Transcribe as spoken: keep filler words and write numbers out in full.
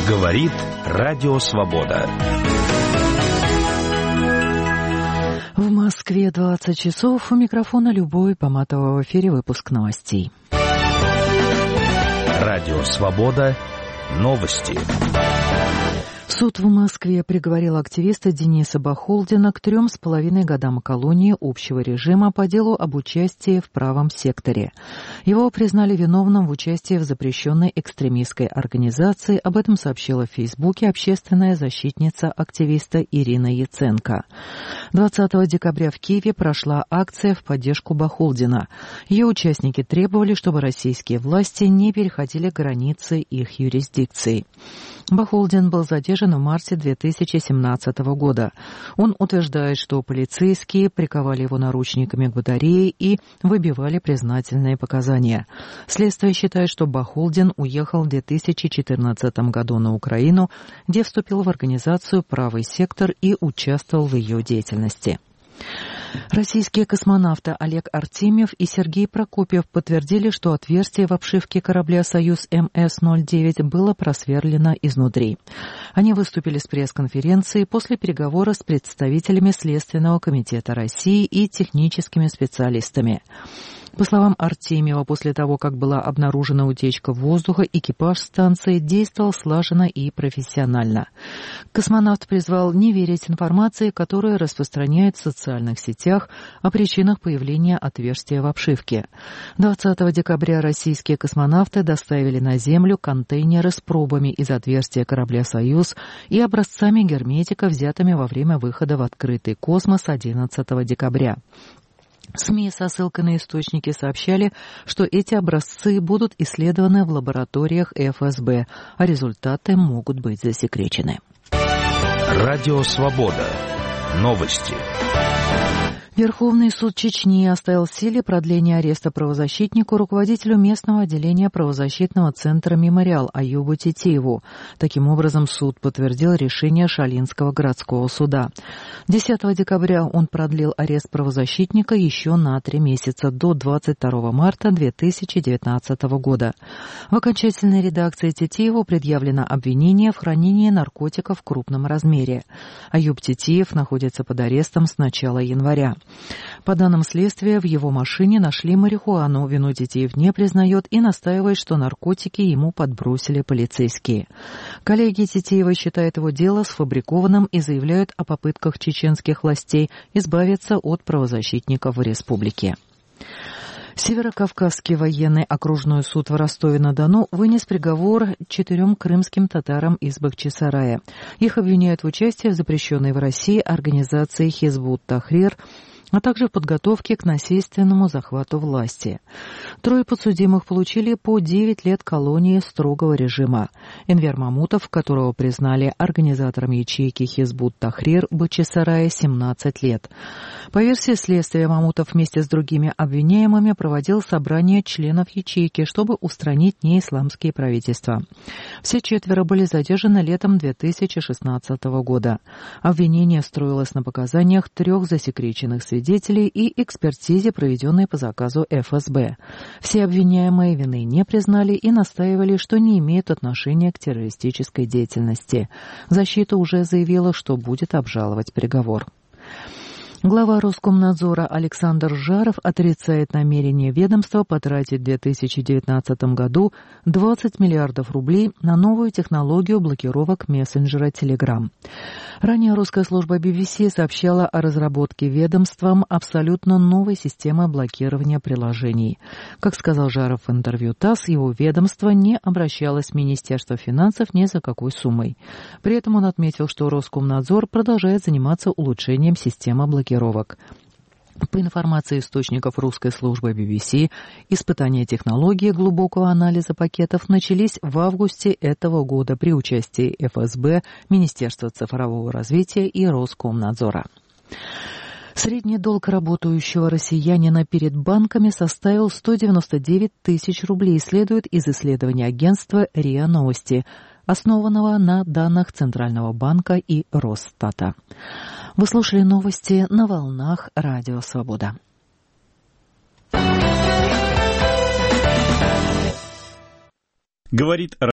Говорит Радио Свобода. В Москве двадцать часов. У микрофона Любовь Поматова. В эфире выпуск новостей. Радио Свобода. Новости. Суд в Москве приговорил активиста Дениса Бахолдина к трем с половиной годам колонии общего режима по делу об участии в правом секторе. Его признали виновным в участии в запрещенной экстремистской организации. Об этом сообщила в Фейсбуке общественная защитница активиста Ирина Яценко. двадцатого декабря в Киеве прошла акция в поддержку Бахолдина. Ее участники требовали, чтобы российские власти не переходили границы их юрисдикции. Бахолдин был задержан в марте две тысячи семнадцатого года. Он утверждает, что полицейские приковали его наручниками к батарее и выбивали признательные показания. Следствие считает, что Бахолдин уехал в две тысячи четырнадцатом году на Украину, где вступил в организацию «Правый сектор» и участвовал в ее деятельности. Российские космонавты Олег Артемьев и Сергей Прокопьев подтвердили, что отверстие в обшивке корабля «Союз эм эс ноль девять» было просверлено изнутри. Они выступили с пресс-конференцией после переговора с представителями Следственного комитета России и техническими специалистами. По словам Артемьева, после того, как была обнаружена утечка воздуха, экипаж станции действовал слаженно и профессионально. Космонавт призвал не верить информации, которая распространяет в социальных сетях о причинах появления отверстия в обшивке. двадцатого декабря российские космонавты доставили на Землю контейнеры с пробами из отверстия корабля «Союз» и образцами герметика, взятыми во время выхода в открытый космос одиннадцатого декабря. СМИ со ссылкой на источники сообщали, что эти образцы будут исследованы в лабораториях эф эс бэ, а результаты могут быть засекречены. Радио Свобода. Новости. Верховный суд Чечни оставил в силе продление ареста правозащитнику, руководителю местного отделения правозащитного центра «Мемориал» Аюбу Титиеву. Таким образом, суд подтвердил решение Шалинского городского суда. десятого декабря он продлил арест правозащитника еще на три месяца, до двадцать второго марта две тысячи девятнадцатого года. В окончательной редакции Титиеву предъявлено обвинение в хранении наркотиков в крупном размере. Аюб Титиев находится под арестом с начала января. По данным следствия, в его машине нашли марихуану. Вину Титиев не признает и настаивает, что наркотики ему подбросили полицейские. Коллеги Титиева считают его дело сфабрикованным и заявляют о попытках чеченских властей избавиться от правозащитников в республике. Северокавказский военный окружной суд в Ростове-на-Дону вынес приговор четырем крымским татарам из Бахчисарая. Их обвиняют в участии в запрещенной в России организации «Хизбут-Тахрир», а также в подготовке к насильственному захвату власти. Трое подсудимых получили по девять лет колонии строгого режима. Энвер Мамутов, которого признали организатором ячейки «Хизбут-Тахрир» в Бахчисарае, семнадцать лет. По версии следствия, Мамутов вместе с другими обвиняемыми проводил собрание членов ячейки, чтобы устранить неисламские правительства. Все четверо были задержаны летом две тысячи шестнадцатого года. Обвинение строилось на показаниях трех засекреченных свидетелей и экспертизе, проведенной по заказу эф эс бэ. Все обвиняемые вины не признали и настаивали, что не имеют отношения к террористической деятельности. Защита уже заявила, что будет обжаловать приговор. Глава Роскомнадзора Александр Жаров отрицает намерение ведомства потратить в две тысячи девятнадцатом году двадцать миллиардов рублей на новую технологию блокировок мессенджера Telegram. Ранее русская служба би би си сообщала о разработке ведомством абсолютно новой системы блокирования приложений. Как сказал Жаров в интервью ТАСС, его ведомство не обращалось в Министерство финансов ни за какой суммой. При этом он отметил, что Роскомнадзор продолжает заниматься улучшением системы блокировок. По информации источников русской службы би би си, испытания технологии глубокого анализа пакетов начались в августе этого года при участии эф эс бэ, Министерства цифрового развития и Роскомнадзора. Средний долг работающего россиянина перед банками составил сто девяносто девять тысяч рублей, следует из исследования агентства РИА Новости, основанного на данных Центрального банка и Росстата. Вы слушали новости на волнах Радио Свобода. Говорит